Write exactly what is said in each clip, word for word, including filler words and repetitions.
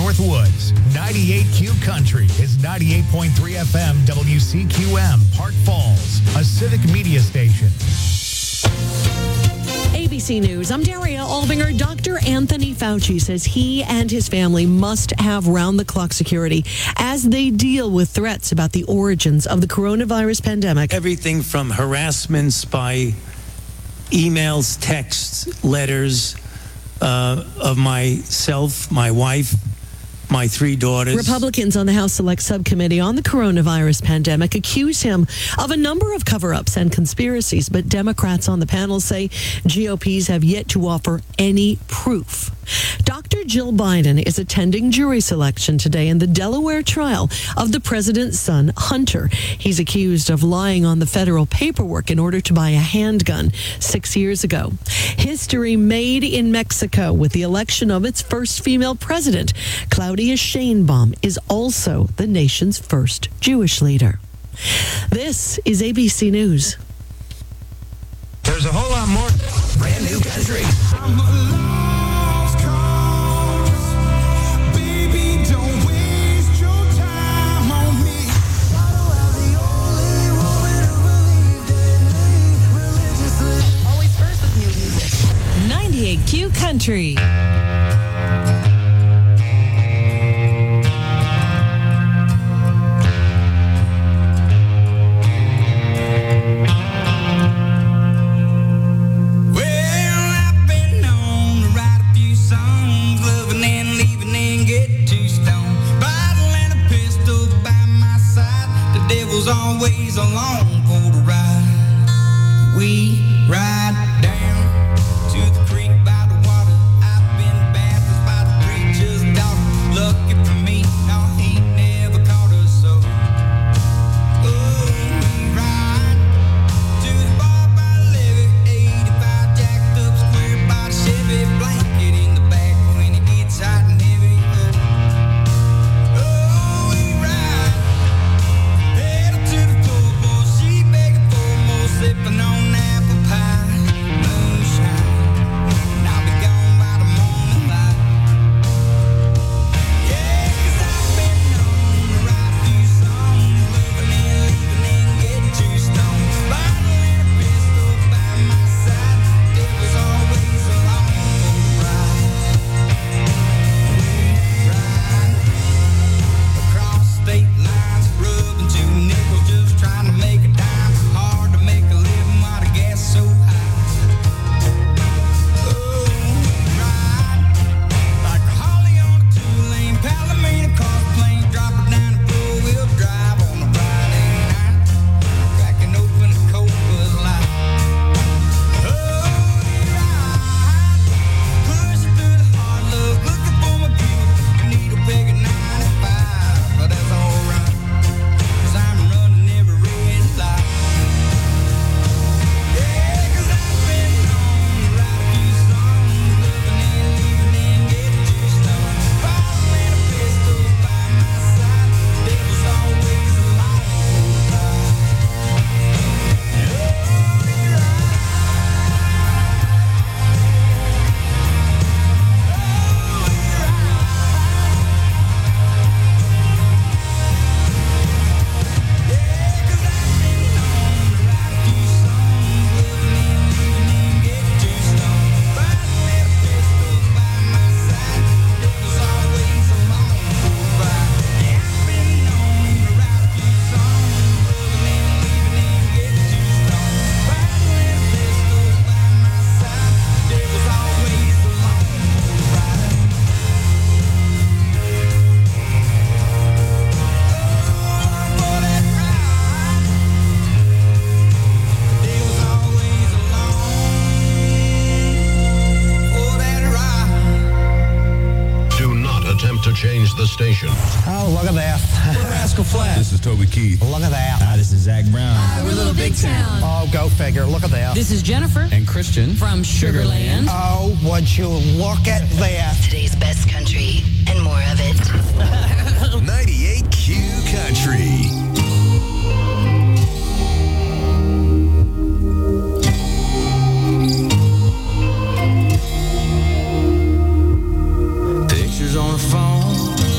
Northwoods. ninety-eight Q Country is ninety-eight point three F M W C Q M, Park Falls, a civic media station. A B C News, I'm Daria Albinger. Doctor Anthony Fauci says he and his family must have round-the-clock security as they deal with threats about the origins of the coronavirus pandemic. Everything from harassments by emails, texts, letters uh, of myself, my wife, my three daughters. Republicans on the House Select Subcommittee on the coronavirus pandemic accuse him of a number of cover-ups and conspiracies, but Democrats on the panel say G O Ps have yet to offer any proof. Doctor Jill Biden is attending jury selection today in the Delaware trial of the president's son, Hunter. He's accused of lying on the federal paperwork in order to buy a handgun six years ago. History made in Mexico with the election of its first female president. Claudia Sheinbaum is also the nation's first Jewish leader. This is A B C News. There's a whole lot more brand new country. ninety-eight Q Country. Always along for the ride. We ride down to the creek by the water. I've been baptized by the preacher's daughter. Lucky for me, no, he never caught us so. Oh, we ride to the bar by the levee. eighty-five jacked up square by the Chevy. Blanket in the back when it gets hot and heavy. Oh, oh we ride. Sipping on apple pie, moonshine, and I'll be gone by the morning light. Yeah, 'cause I've been known to write a few songs, living and leaving and get too stoned. Bottle and a pistol by my side, devil's always along for the ride. We ride across state lines, rubbing two nickels, just trying to make a dime. Hard to make a living while the gas so high. Oh, ride like a Holly on a two-lane Palomino car plane, drop her down the four-wheel drive on a Friday night, cracking open a cold Bud Light. Oh, ride, pushing through the hard love, looking for my beauty. Need a peg of ninety-five, but that's alright, 'cause I'm running every red light. To change the station. Oh, look at that. We're Rascal Flatts. This is Toby Keith. Look at that. Hi, this is Zach Brown. Hi, we're Little Big Town. Oh, go figure. Look at that. This is Jennifer And Christian from Sugarland. Oh, would you look at that. Today's best country and more of it. ninety-eight Q Country. Pictures on the phone,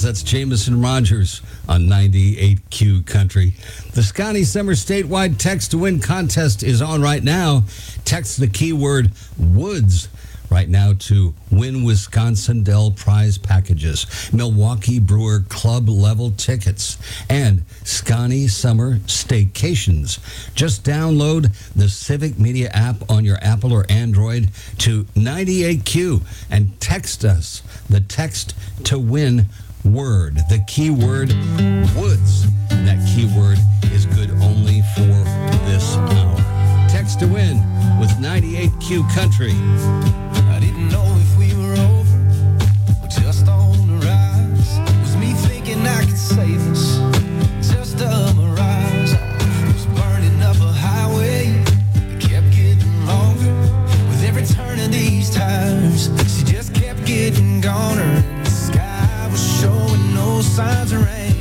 That's Jameson Rogers on ninety-eight Q Country. The Scotty Summer Statewide Text to Win contest is on right now. Text the keyword Woods right now to win Wisconsin Dell prize packages, Milwaukee Brewer Club level tickets, and Scotty Summer Staycations. Just download the Civic Media app on your Apple or Android to ninety-eight Q and text us the text to win word, the keyword Woods. And that keyword is good only for this hour. Text to win with ninety-eight Q Country. I didn't know if we were over or just on the rise. Was me thinking I could save us, just a mirage. I was burning up a highway that kept getting longer with every turn of these tires. She just kept getting goner, and the sky was showing no signs of rain.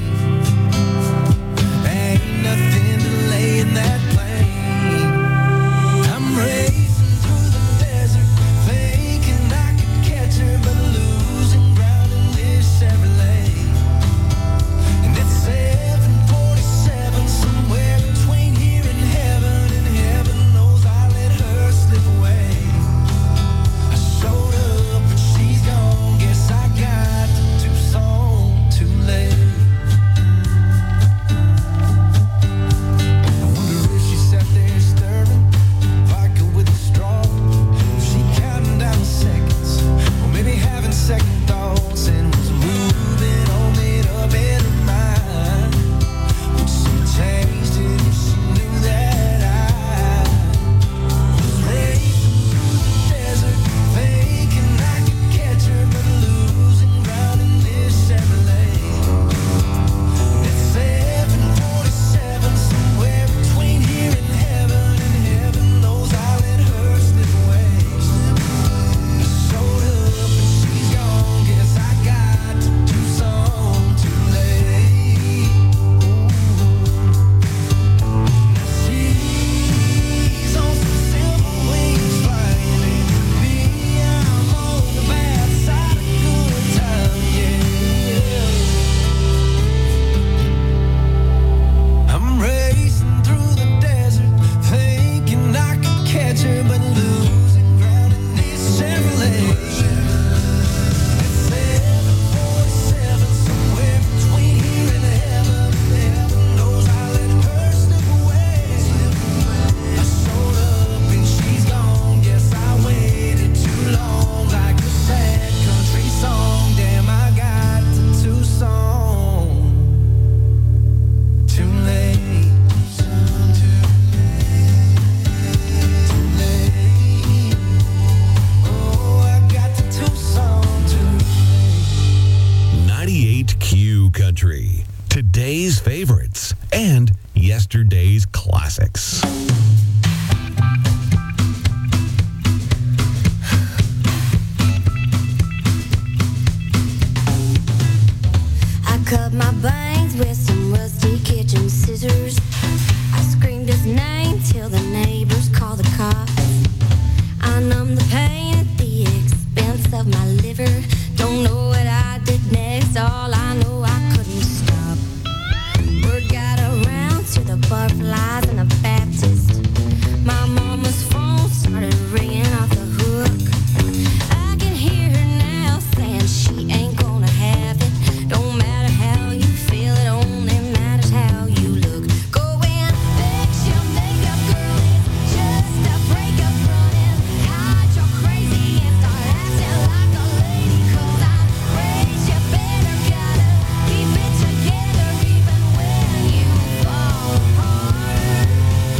Ain't nothing delaying that plane. I'm racing through the desert, thinking I could catch her, but losing ground in this Chevrolet. And it's seven forty-seven, somewhere between here and heaven, and heaven knows I let her slip away. I showed up and she's gone, guess I got to Tucson too late. I wonder if she sat there stirring vodka with a straw, if she counting down the seconds, or maybe having second thoughts, and was moving on made up in her mind. Would she changed it if she knew that I was racing through the desert, thinking I could catch her, but losing ground in this Chevrolet. And it's seven forty-seven, somewhere between here and heaven, and heaven knows I let her slip away. I showed up and she's gone, guess I got to Tucson too late. Now she's on some silver wings flying, and me, I'm on the bad side of good time, yeah. I'm racing through the desert, thinking I could catch her, but losing ground in this Chevrolet. It's seven forty-seven, somewhere between here and heaven. Heaven knows I let her slip away. I showed up and she's gone. Guess I waited too long, like a sad country song. Damn, I got to Tucson too late. Too late. Oh, I got to Tucson too late. ninety-eight Q Country. Today's favorites and yesterday's classics. I cut my bangs with some rusty kitchen scissors. I screamed his name till the neighbors called the cops. I numbed the pain at the expense of my liver. Don't know what I did next, all I know I couldn't stop. Word got around to the butterflies and the Baptist. My mama's phone started ringing off the hook. I can hear her now saying she ain't gonna have it. Don't matter how you feel, it only matters how you look. Go and fix your makeup, girl, it's just a breakup running. Hide your crazy and start acting like a lady, 'cause I'm raised you better, gotta keep it together even when you fall apart.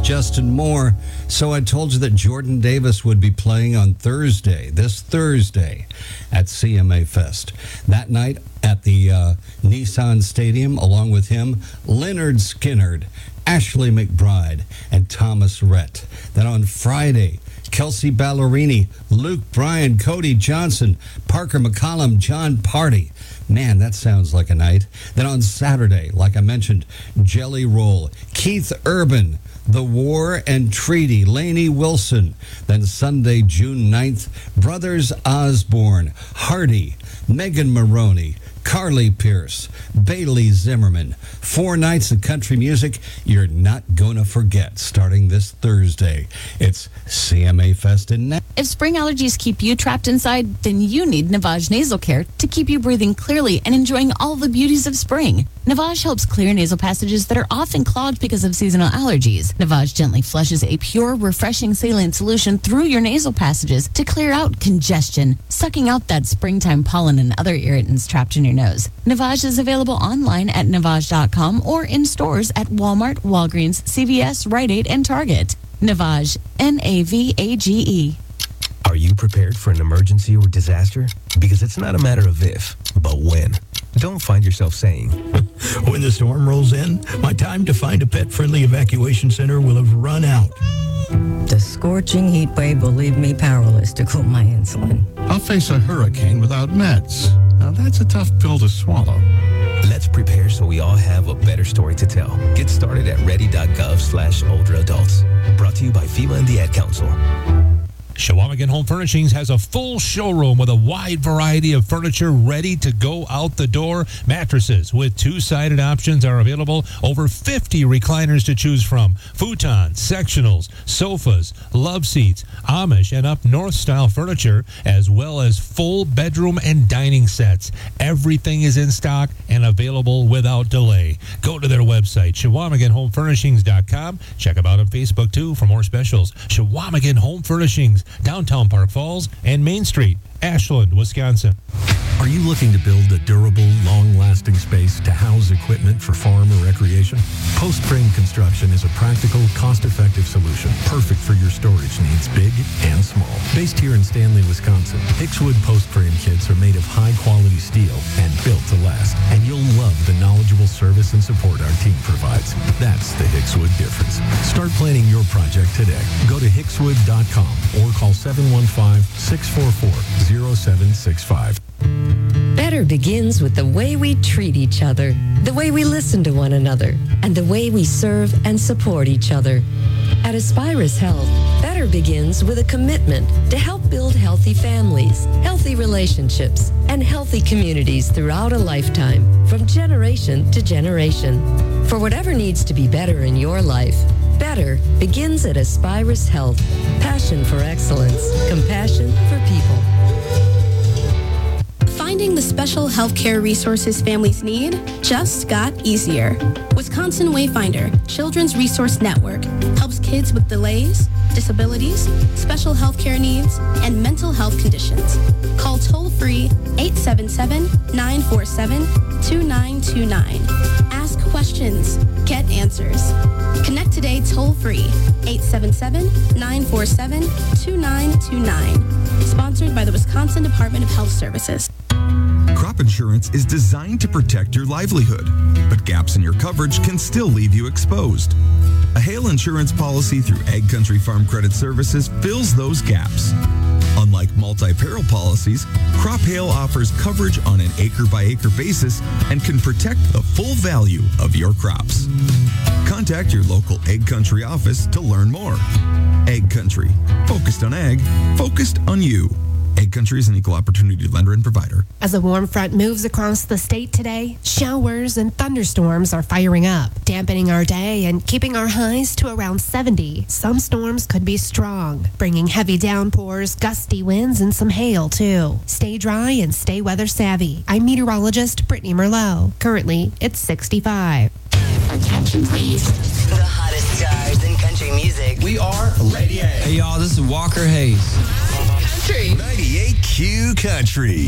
Justin Moore. So I told you that Jordan Davis would be playing on Thursday, this Thursday, at C M A Fest. That night at the uh, Nissan Stadium, along with him, Leonard Skinnard, Ashley McBride, and Thomas Rhett. Then on Friday, Kelsey Ballerini, Luke Bryan, Cody Johnson, Parker McCollum, John Party. Man, that sounds like a night. Then on Saturday, like I mentioned, Jelly Roll, Keith Urban, The War and Treaty, Lainey Wilson. Then Sunday, June ninth, Brothers Osborne, Hardy, Megan Maroney, Carly Pierce, Bailey Zimmerman. Four nights of country music you're not going to forget starting this Thursday. It's C M A Fest in Na- If spring allergies keep you trapped inside, then you need Navage Nasal Care to keep you breathing clearly and enjoying all the beauties of spring. Navage helps clear nasal passages that are often clogged because of seasonal allergies. Navage gently flushes a pure, refreshing saline solution through your nasal passages to clear out congestion, sucking out that springtime pollen and other irritants trapped in your nose. Navage is available online at navage dot com or in stores at Walmart, Walgreens, C V S, Rite Aid, and Target. Navage, N A V A G E. Are you prepared for an emergency or disaster? Because it's not a matter of if, but when. Don't find yourself saying, when the storm rolls in, my time to find a pet-friendly evacuation center will have run out. The scorching heat wave will leave me powerless to cool my insulin. I'll face a hurricane without meds. Now that's a tough pill to swallow. Let's prepare so we all have a better story to tell. Get started at ready.gov slash older adults. Brought to you by FEMA and the Ad Council. Chequamegon Home Furnishings has a full showroom with a wide variety of furniture ready to go out the door. Mattresses with two-sided options are available. Over fifty recliners to choose from. Futons, sectionals, sofas, love seats, Amish and up north style furniture, as well as full bedroom and dining sets. Everything is in stock and available without delay. Go to their website, Chequamegon Home Furnishings dot com. Check them out on Facebook, too, for more specials. Chequamegon Home Furnishings, downtown Park Falls and Main Street, Ashland, Wisconsin. Are you looking to build a durable, long-lasting space to house equipment for farm or recreation? Post Frame Construction is a practical, cost-effective solution, perfect for your storage needs, big and small. Based here in Stanley, Wisconsin, Hickswood Post Frame kits are made of high-quality steel and built to last, and you'll love the knowledgeable service and support our team provides. That's the Hickswood difference. Start planning your project today. Go to hickswood dot com or call seven one five, six four four, zero seven six five. Better begins with the way we treat each other, the way we listen to one another, and the way we serve and support each other. At Aspirus Health, better begins with a commitment to help build healthy families, healthy relationships, and healthy communities throughout a lifetime, from generation to generation. For whatever needs to be better in your life, better begins at Aspirus Health. Passion for excellence, compassion for people. Finding the special healthcare resources families need just got easier. Wisconsin Wayfinder Children's Resource Network helps kids with delays, disabilities, special healthcare needs, and mental health conditions. Call toll-free eight seven seven, nine four seven, two nine two nine. Ask questions. Get answers. Connect today toll-free eight seven seven, nine four seven, two nine two nine. Sponsored by the Wisconsin Department of Health Services. Crop insurance is designed to protect your livelihood, but gaps in your coverage can still leave you exposed. A hail insurance policy through Ag Country Farm Credit Services fills those gaps. Unlike multi-peril policies, crop hail offers coverage on an acre-by-acre basis and can protect the full value of your crops. Contact your local Ag Country office to learn more. Ag Country, focused on ag, focused on you. Ag Country is an equal opportunity lender and provider. As a warm front moves across the state today, showers and thunderstorms are firing up, dampening our day and keeping our highs to around seventy. Some storms could be strong, bringing heavy downpours, gusty winds, and some hail, too. Stay dry and stay weather savvy. I'm meteorologist Brittany Merlot. Currently, it's sixty-five. Attention, please. The hottest stars in country music. We are Lady A. Hey, y'all, this is Walker Hayes. Country. ninety-eight Q Country.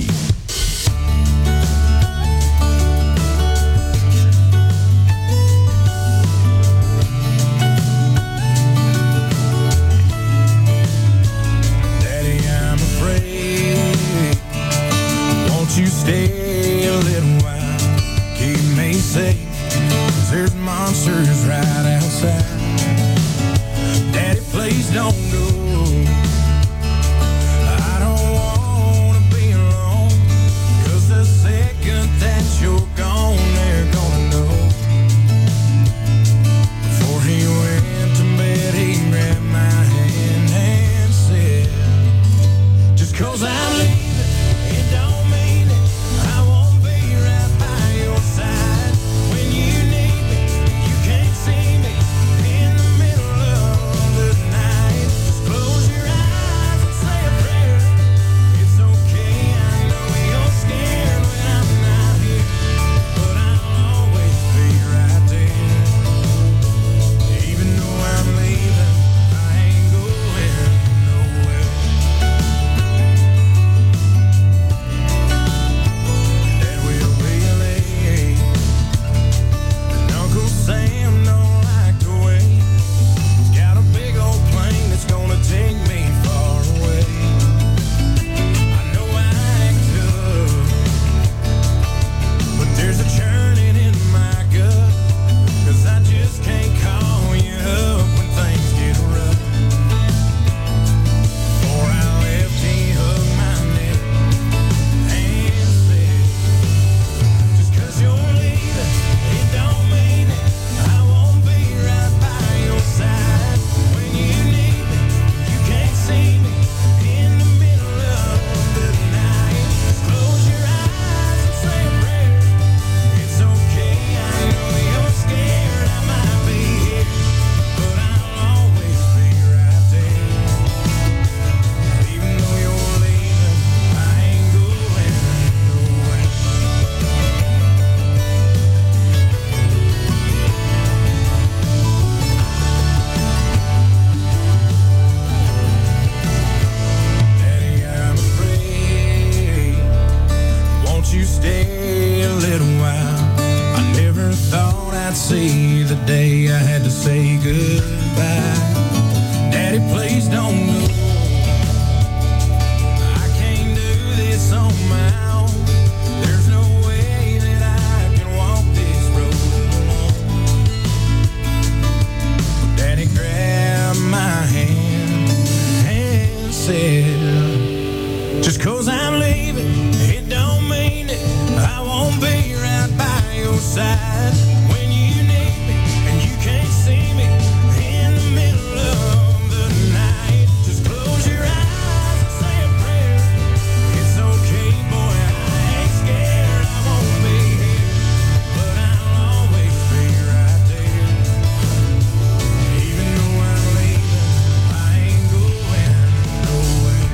said, just 'cause I'm leaving, it don't mean that I won't be right by your side when you need me and you can't see me in the middle of the night. Just close your eyes and say a prayer. It's okay, boy, I ain't scared. I won't be here, but I'll always be right there. Even though I'm leaving, I ain't going nowhere.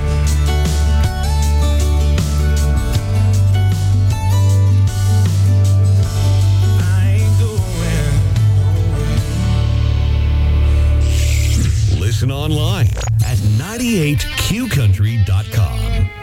I ain't going nowhere. Listen online at ninety-eight q country dot com.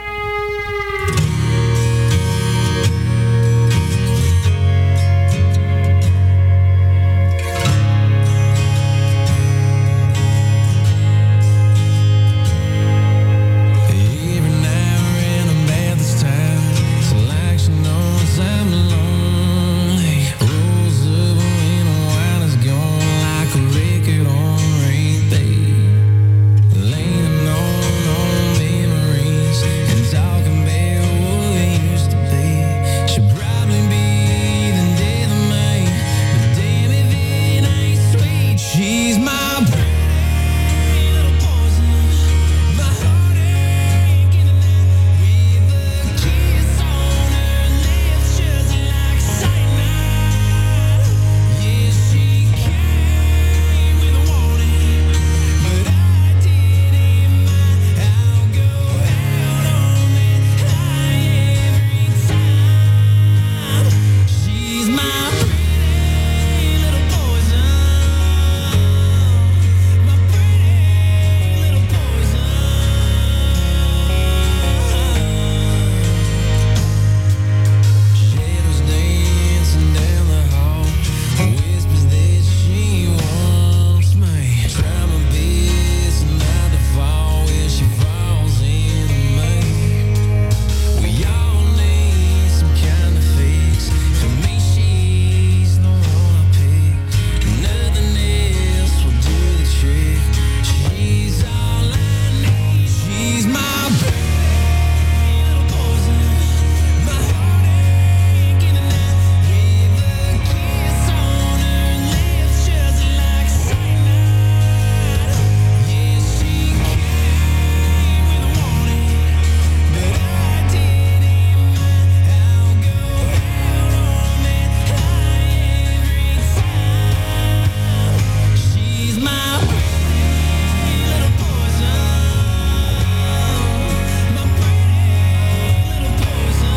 Every now and I'm at this time, selection knows I'm lonely. Rolls of wind and wine is gone like a record on repeat. Leaning on old memories and talking about what we used to be. Should probably be the death of me, but damn if it ain't sweet. She's my pretty little poison, my heartache in the night, with a kiss on her lips just like cyanide. Yeah, she came with a warning, but I didn't mind. I'll go out on that high every time. She's my pretty little poison, my pretty little poison. Shadows dancing down the hall, whispers that she wants me. Try my best not to fall when she falls into me. We all need some kind of fix. For me, she's the one I pick. Nothing else will do the trick. She's all I need. She's my pretty little poison, my heartache in the night, with a kiss on her lips just like cyanide. Yeah, she came with a warning, but I didn't mind. I'll go out on that high every time. She's my pretty little poison, my pretty little poison.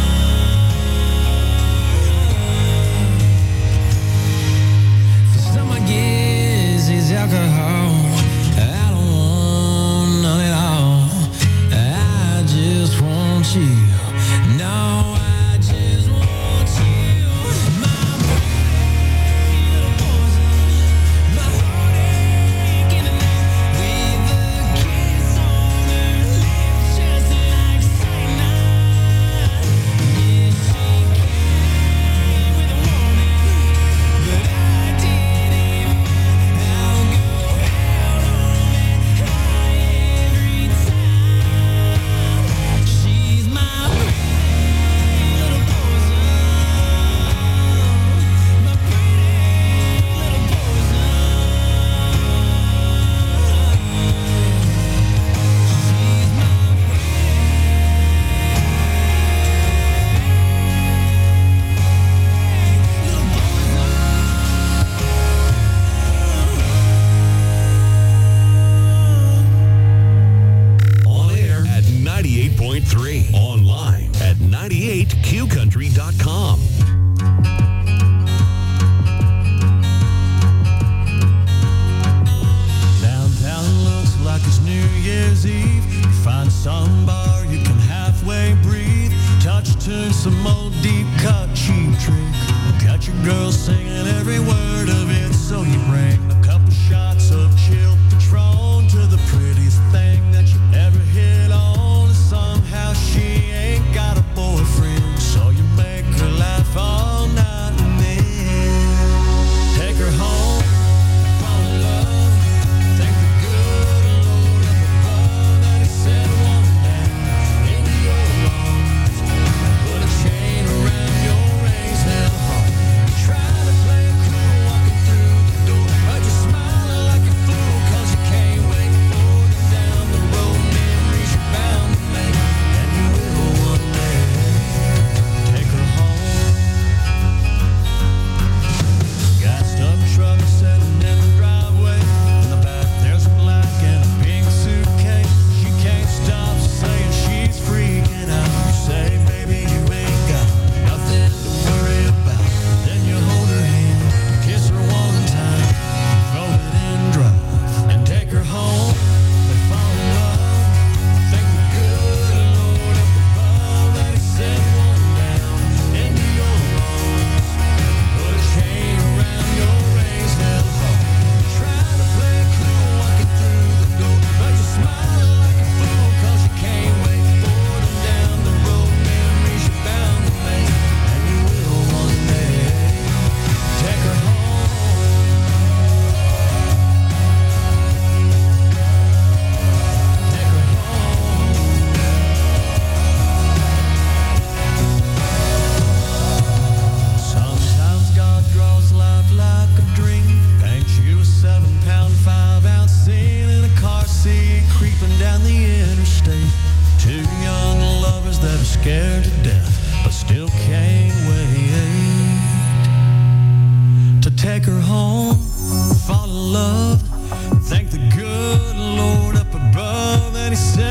For some, I guess it's alcohol. I don't want none at all. I just want you. No, I just want you. My pretty little poison, my heartache in the night, with a kiss on her lips just like cyanide. Yeah, she came with a warning, but I didn't mind. I'll go out on that high every time. She's my pretty little poison, my pretty little poison. She's my On air at ninety-eight point three. Online at ninety-eight q country dot com. Downtown looks like it's New Year's Eve. You find some bar you can halfway breathe. Touch to some old deep cut cheap trick. Got your girl singing every word of it. So you bring a couple shots of chilled Patron to the prettiest thing that you ever hit on. Somehow she ain't got a boyfriend, so you make her laugh all night and then take her home. Fall in love. Thank the good Lord up above that he sent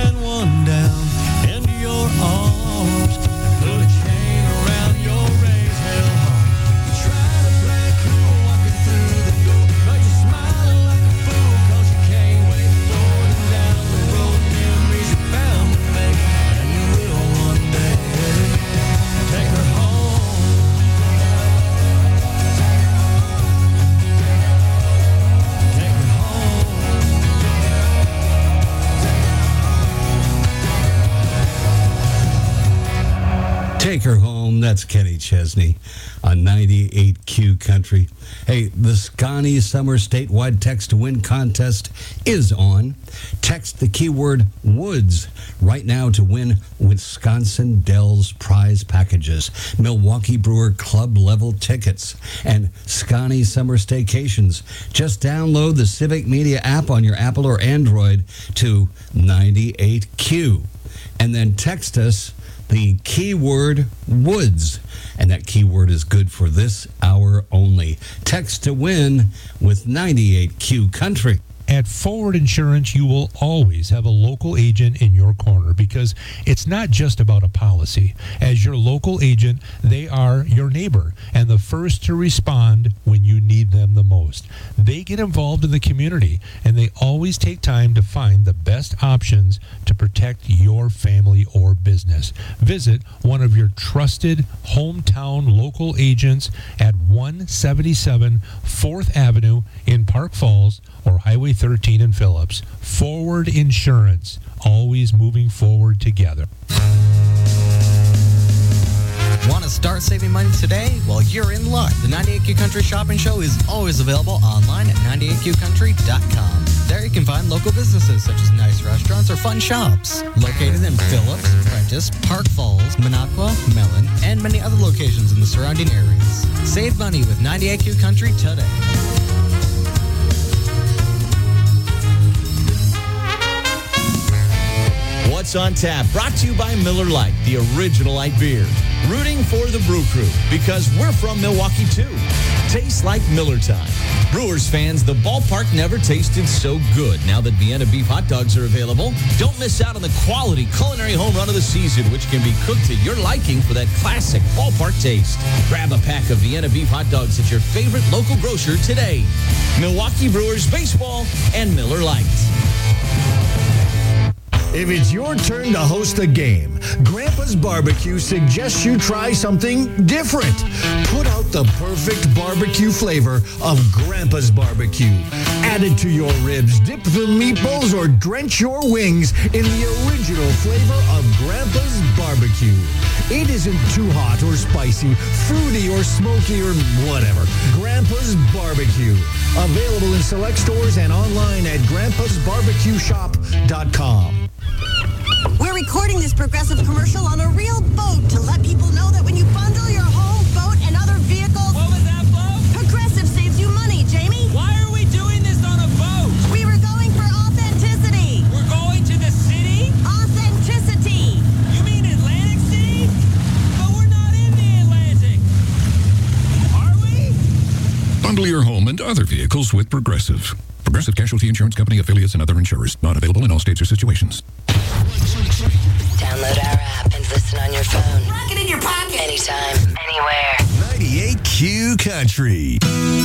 send one down into your arms. Put a chain around your raised hell heart. You try to play cool walking through the door, but you're smiling like a fool 'cause you can't wait for them down the road. Memories you're bound to make, and you will one day. Take her home. Take her home. Take Her Home. That's Kenny Chesney on ninety-eight Q Country. Hey, the Scani Summer Statewide Text to Win contest is on. Text the keyword Woods right now to win Wisconsin Dells prize packages, Milwaukee Brewer Club level tickets, and Scani Summer Staycations. Just download the Civic Media app on your Apple or Android to ninety-eight Q and then text us the keyword Woods, and that keyword is good for this hour only. Text to win with ninety-eight Q Country. At Forward Insurance, you will always have a local agent in your corner because it's not just about a policy. As your local agent, they are your neighbor and the first to respond when you need them the most. They get involved in the community and they always take time to find the best options to protect your family or business. Visit one of your trusted hometown local agents at one seventy-seven fourth Avenue in Park Falls or Highway thirteen in Phillips. Forward Insurance, always moving forward together. Want to start saving money today? Well, you're in luck. The ninety-eight Q Country Shopping Show is always available online at ninety-eight Q country dot com. There you can find local businesses such as nice restaurants or fun shops. Located in Phillips, Prentice, Park Falls, Minocqua, Mellon, and many other locations in the surrounding areas. Save money with ninety-eight Q Country today. What's on Tap, brought to you by Miller Lite, the original light beer. Rooting for the Brew Crew, because we're from Milwaukee too. Tastes like Miller time. Brewers fans, the ballpark never tasted so good now that Vienna beef hot dogs are available. Don't miss out on the quality culinary home run of the season, which can be cooked to your liking for that classic ballpark taste. Grab a pack of Vienna beef hot dogs at your favorite local grocer today. Milwaukee Brewers baseball and Miller Lite. If it's your turn to host a game, Grandpa's Barbecue suggests you try something different. Put out the perfect barbecue flavor of Grandpa's Barbecue. Add it to your ribs, dip the meatballs, or drench your wings in the original flavor of Grandpa's Barbecue. It isn't too hot or spicy, fruity or smoky or whatever. Grandpa's Barbecue. Available in select stores and online at grandpas barbecue shop dot com. We're recording this Progressive commercial on a real boat to let people know that when you bundle your home, boat, and other vehicles... What was that, boat? Progressive saves you money, Jamie. Why are we doing this on a boat? We were going for authenticity. We're going to the city? Authenticity. You mean Atlantic City? But we're not in the Atlantic. Are we? Bundle your home and other vehicles with Progressive. Progressive Casualty Insurance Company, affiliates, and other insurers. Not available in all states or situations. Download our app and listen on your phone. Rock it in your pocket. Anytime, anywhere. ninety-eight Q Country.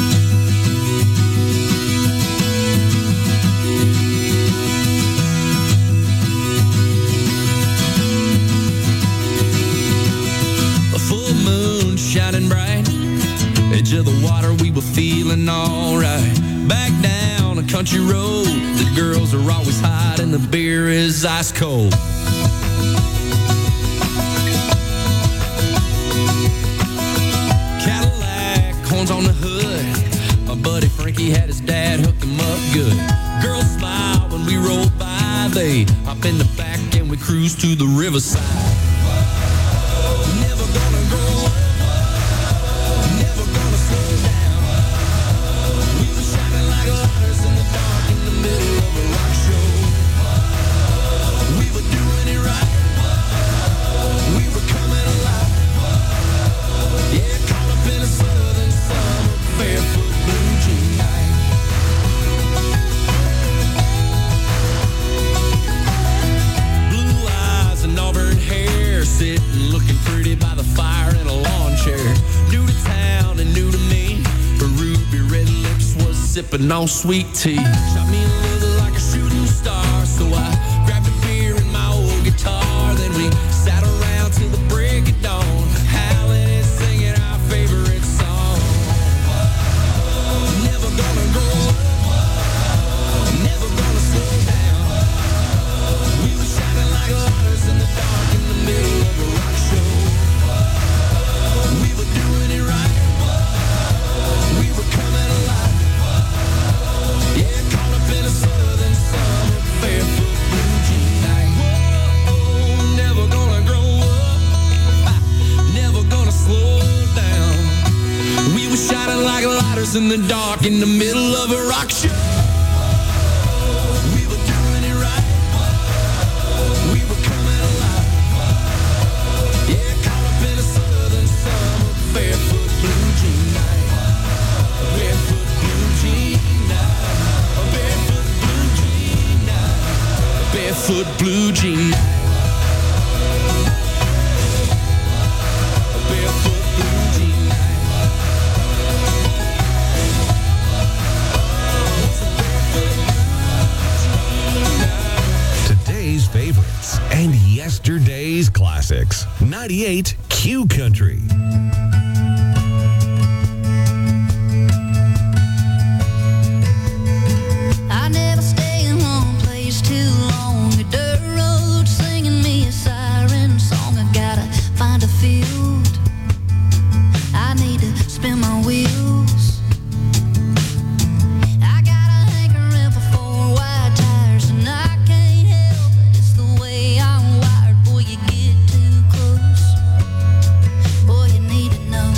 A full moon shining bright. Edge of the water, we were feeling alright. Back down a country road. The girls are always hot and the beer is ice cold. Cadillac, horns on the hood. My buddy Frankie had his dad hook him up good. Girls smile when we roll by. They hop in the back and we cruise to the riverside. Never gonna grow up. Never gonna slow down. We were shining like lighters in the dark in the middle of a rock show. We were doing it right. We were coming alive. Yeah, caught up in a southern summer, barefoot blue jean night. sipping on sweet tea. Shot me a look like a shooting star, so I grabbed a beer and my old guitar. Then we sat around till the break of dawn, howling and singing our favorite song. Never gonna grow up, never gonna slow down. We were shining like lighters in the dark in the middle of a rock show. We were doing it right, we were coming alive. Yeah, caught up in a southern summer, barefoot blue jean night. Whoa, never gonna grow up, never gonna slow down. We were shining like lighters in the dark in the middle of a rock show. We were doing it right, we were coming alive. Yeah, caught up in a southern summer, barefoot blue jean night. Barefoot blue jean night. Barefoot blue jean night. Barefoot blue jean night. Barefoot blue jean night. Today's favorites and yesterday's classics. ninety-eight Q Country. I never stay in one place too long. A dirt road singing me a siren song. I gotta find a field. I need to spin my wheels. I got a hankering for four wide tires, and I can't help it. It's the way I'm wired. Boy, you get too close. Boy, you need to know.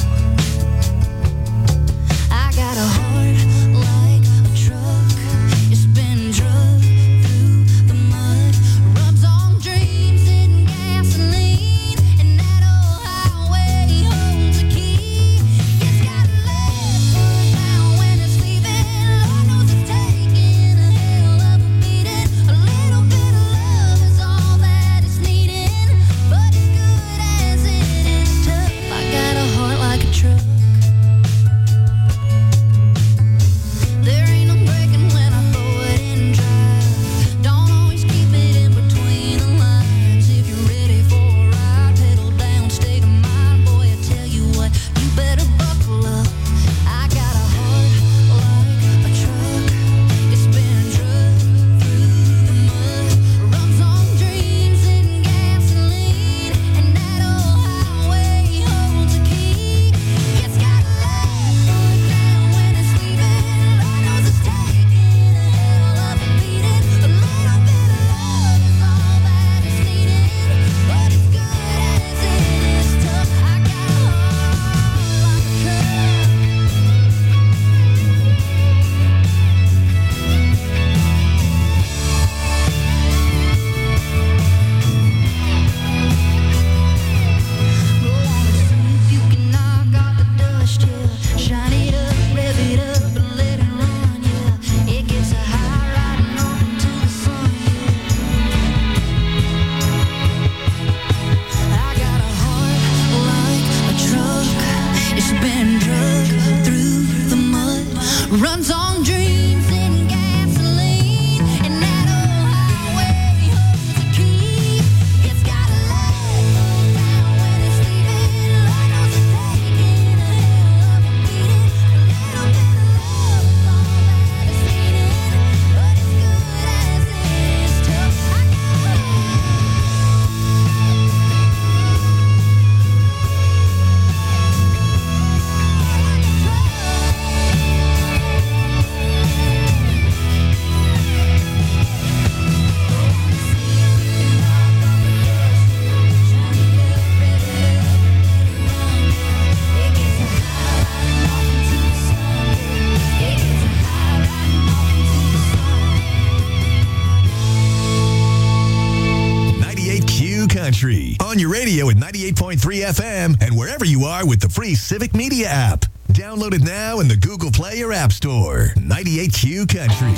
I got a heart like a truck. It's been drugged through the mud. Runs on dreams and gasoline. And that old highway holds a key. It's got a left foot down when it's leaving. Lord knows it's taking a hell of a beating. A little bit of love is all that it's needing. But as good as it is tough, I got a heart like a truck. There ain't no breaking when I throw it in drive. Don't always keep it in between the lines. If you're ready for a ride, pedal down, state of mind. Boy, I tell you what, you better buckle up. I got a heart like a truck. It's been drugged through the mud. Runs on dreams and gasoline. And that old highway holds a key. It's got a left foot down when it's leaving. Lord knows it's taking a hell of a beating. A little bit of love is all that is needed. But as good as it is tough, I got a heart like a truck. Go on and see if you can knock off the dust, yeah. Shine it up, rev it up, and let it run, yeah. It gets a high riding up into the sun, yeah. I got a heart like a truck. It's been drugged through the mud. Runs on dreams and gasoline. And that old highway holds a key. It's got a left foot down when it's leaving. Lord knows it's taking a hell of a beating. A little bit of love is all that is needed. But as good as it is tough, I got a ninety-eight Q Country. On your radio at ninety-eight point three F M and wherever you are with the free Civic Media app. Download it now in the Google Play or App Store. ninety-eight Q Country.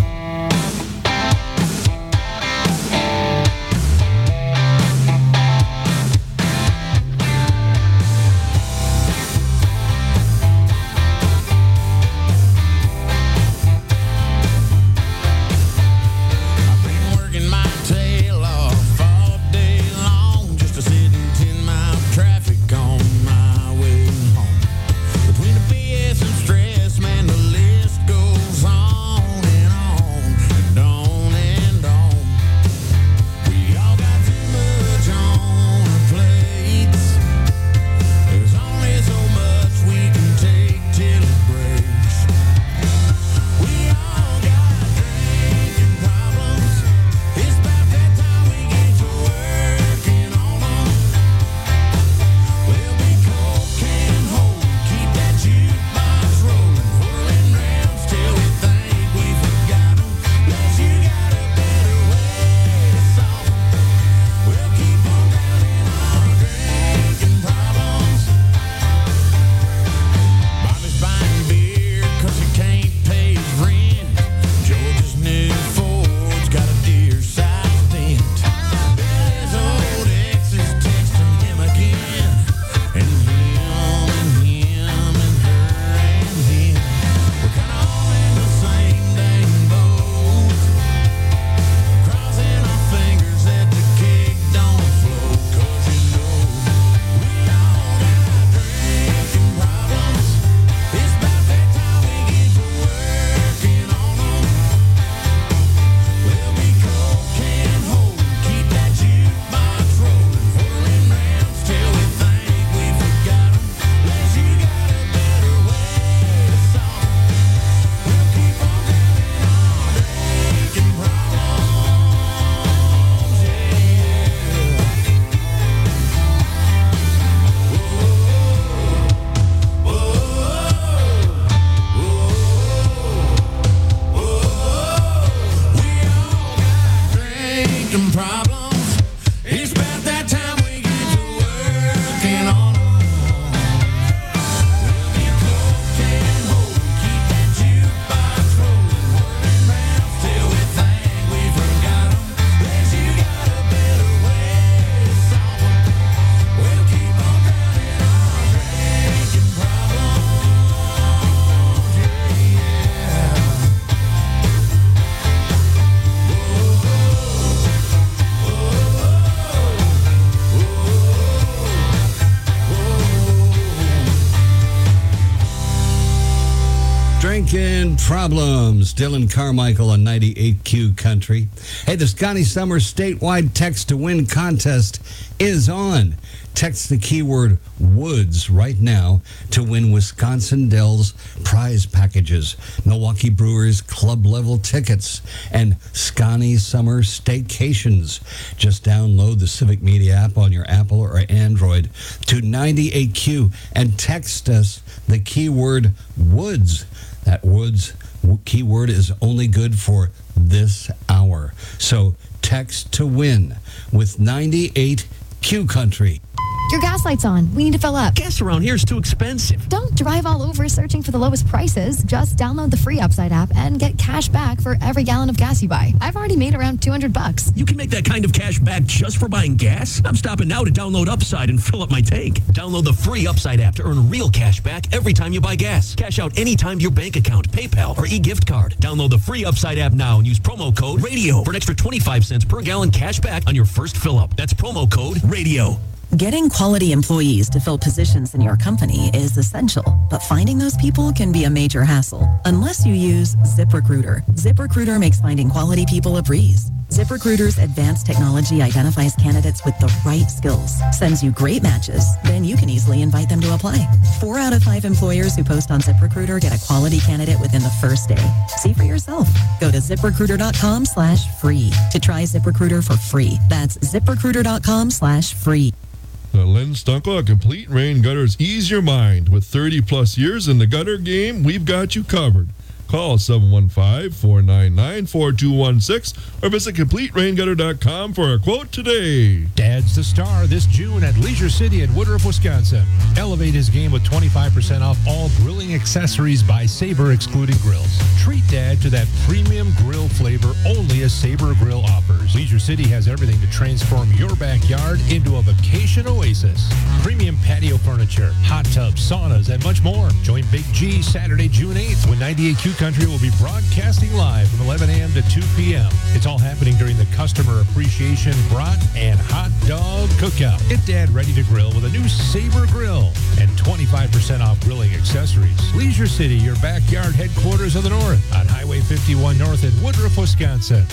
Drinking Problems. Dylan Carmichael on ninety-eight Q Country. Hey, the Scotty Summer statewide text to win contest is on. Text the keyword Woods right now to win Wisconsin Dells prize packages, Milwaukee Brewers club level tickets, and Scotty Summer staycations. Just download the Civic Media app on your Apple or Android to ninety-eight Q and text us the keyword Woods. That Woods keyword is only good for this hour. So text to win with ninety-eight Q Country. Your gas light's on. We need to fill up. Gas around here is too expensive. Don't drive all over searching for the lowest prices. Just download the free Upside app and get cash back for every gallon of gas you buy. I've already made around two hundred bucks. You can make that kind of cash back just for buying gas? I'm stopping now to download Upside and fill up my tank. Download the free Upside app to earn real cash back every time you buy gas. Cash out anytime to your bank account, PayPal, or e-gift card. Download the free Upside app now and use promo code RADIO for an extra twenty-five cents per gallon cash back on your first fill up. That's promo code RADIO. Getting quality employees to fill positions in your company is essential, but finding those people can be a major hassle unless you use ZipRecruiter. ZipRecruiter makes finding quality people a breeze. ZipRecruiter's advanced technology identifies candidates with the right skills, sends you great matches, then you can easily invite them to apply. Four out of five employers who post on ZipRecruiter get a quality candidate within the first day. See for yourself. Go to ZipRecruiter.com slash free to try ZipRecruiter for free. That's ZipRecruiter.com slash free. The Len Stunkel Complete Rain Gutters ease your mind. With thirty plus years in the gutter game, we've got you covered. Call seven one five, four nine nine, four two one six or visit complete rain gutter dot com for a quote today. Dad's the star this June at Leisure City in Woodruff, Wisconsin. Elevate his game with twenty-five percent off all grilling accessories by Sabre excluding grills. Treat Dad to that premium grill flavor only a Sabre Grill offers. Leisure City has everything to transform your backyard into a vacation oasis. Premium patio furniture, hot tubs, saunas, and much more. Join Big G Saturday, June eighth when ninety-eight Q Country will be broadcasting live from eleven a.m. to two p.m. It's all happening during the Customer Appreciation Brat and Hot Dog Cookout. Get Dad ready to grill with a new Sabre Grill and twenty-five percent off grilling accessories. Leisure City, your backyard headquarters of the North on Highway fifty-one North in Woodruff, Wisconsin.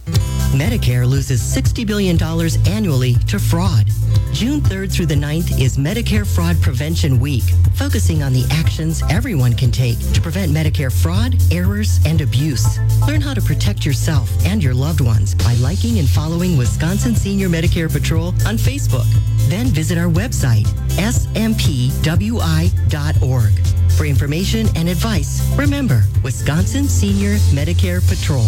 Medicare loses sixty billion dollars annually to fraud. June third through the ninth is Medicare Fraud Prevention Week, focusing on the actions everyone can take to prevent Medicare fraud, errors, and abuse. Learn how to protect yourself and your loved ones by liking and following Wisconsin Senior Medicare Patrol on Facebook. Then visit our website, S M P W I dot org. For information and advice, remember, Wisconsin Senior Medicare Patrol.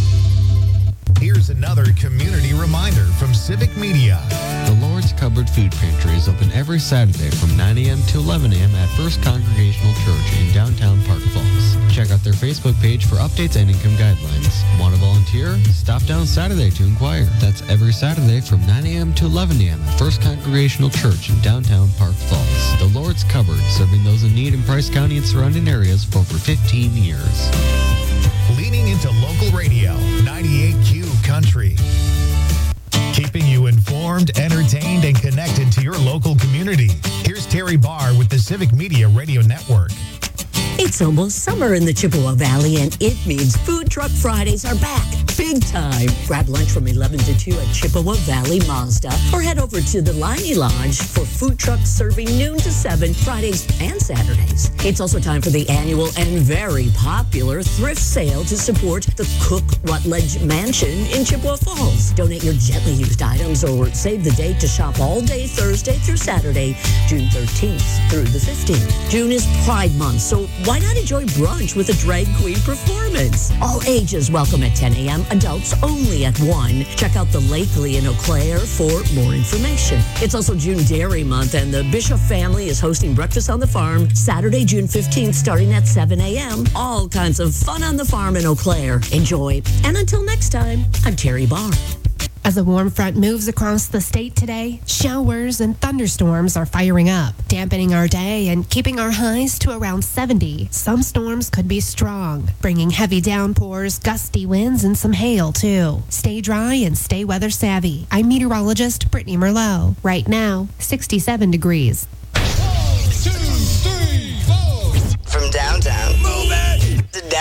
Here's another community reminder from Civic Media. The Lord's Cupboard Food Pantry is open every Saturday from nine a.m. to eleven a.m. at First Congregational Church in downtown Park Falls. Check out their Facebook page for updates and income guidelines. Want to volunteer? Stop down Saturday to inquire. That's every Saturday from nine a.m. to eleven a.m. at First Congregational Church in downtown Park Falls. The Lord's Cupboard, serving those in need in Price County and surrounding areas for over fifteen years. Leaning into local radio, ninety-eight Q Country. Keeping you informed, entertained, and connected to your local community. Here's Terry Barr with the Civic Media Radio Network. It's almost summer in the Chippewa Valley, and it means Food Truck Fridays are back. Big time. Grab lunch from eleven to two at Chippewa Valley Mazda, or head over to the Liney Lodge for food trucks serving noon to seven Fridays and Saturdays. It's also time for the annual and very popular thrift sale to support the Cook Rutledge Mansion in Chippewa Falls. Donate your gently used items or save the date to shop all day Thursday through Saturday, June thirteenth through the fifteenth. June is Pride Month, so why not enjoy brunch with a drag queen performance? All ages welcome at ten a.m. Adults only at one. Check out the Lakely in Eau Claire for more information. It's also June Dairy Month, and the Bishop family is hosting Breakfast on the Farm Saturday, June fifteenth, starting at seven a.m. All kinds of fun on the farm in Eau Claire. Enjoy. And until next time, I'm Terry Barr. As a warm front moves across the state today, showers and thunderstorms are firing up, dampening our day and keeping our highs to around seventy. Some storms could be strong, bringing heavy downpours, gusty winds, and some hail, too. Stay dry and stay weather savvy. I'm meteorologist Brittany Merlot. Right now, sixty-seven degrees. From downtown. Move it!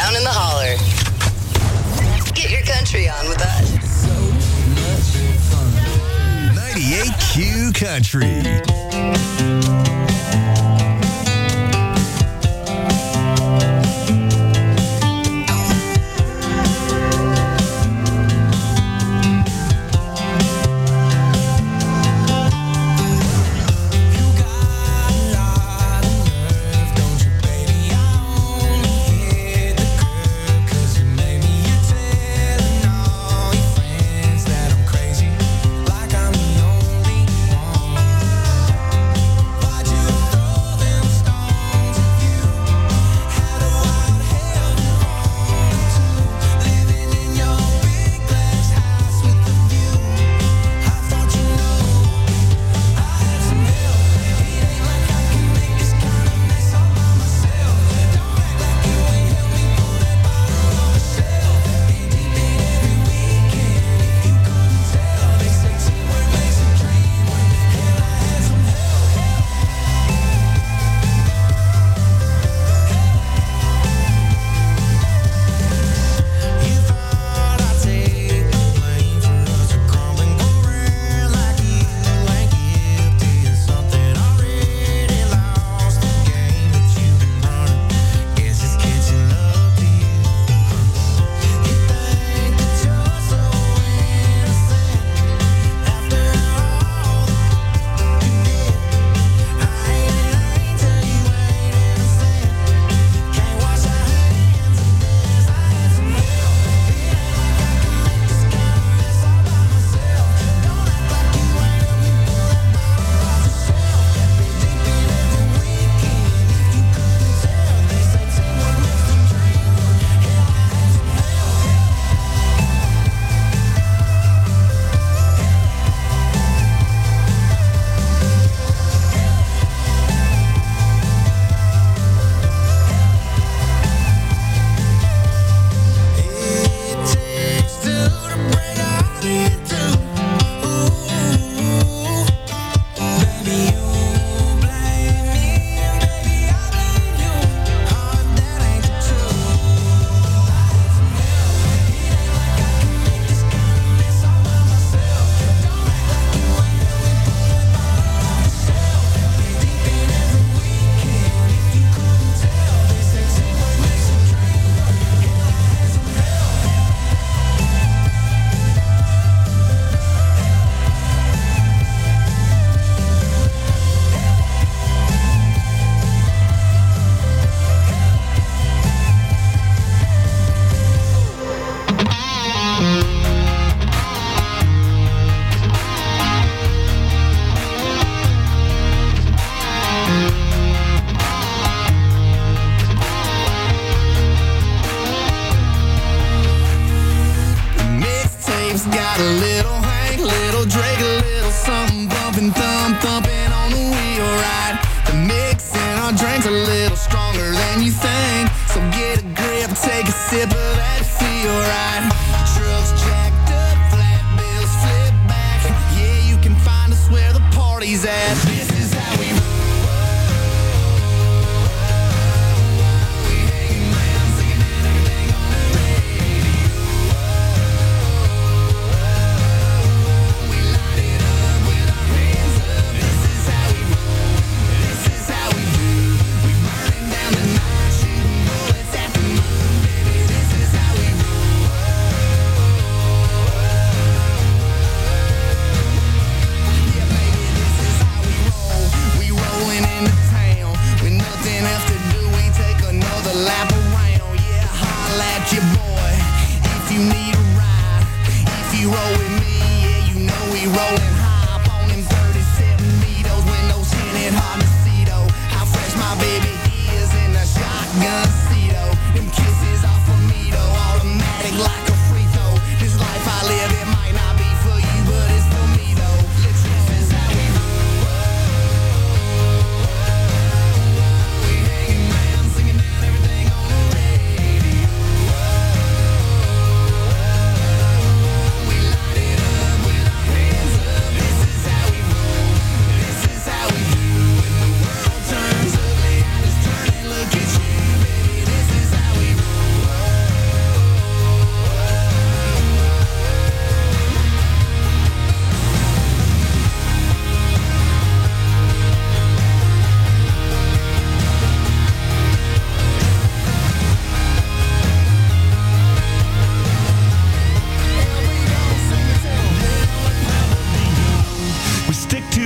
down in the holler. Get your country on with us. ninety-eight Q Country.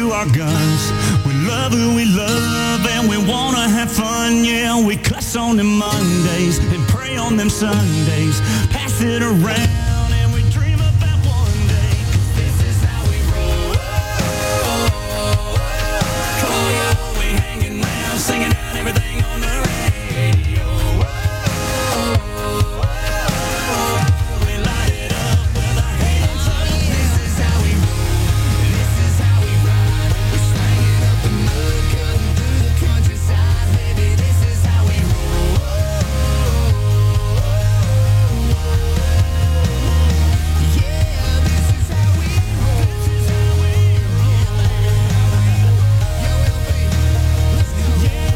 to our guns. We love who we love and we wanna have fun. Yeah, we cuss on them Mondays and pray on them Sundays. Pass it around. Singing out everything on the radio. We light it up with our hands up. This is how we roll. This is how we ride. We're slanging up the mud, cutting through the countryside. Baby, this is how we roll. Yeah, this is how we roll. This is how we roll. Yo, L P, let's go.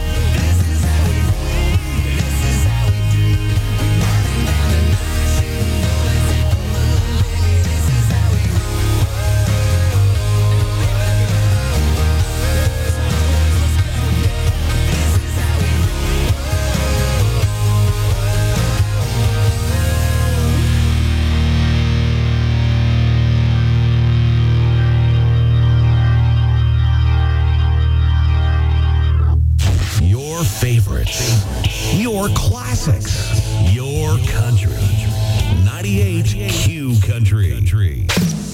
Your favorites, your classics, your country. ninety-eight Q Country.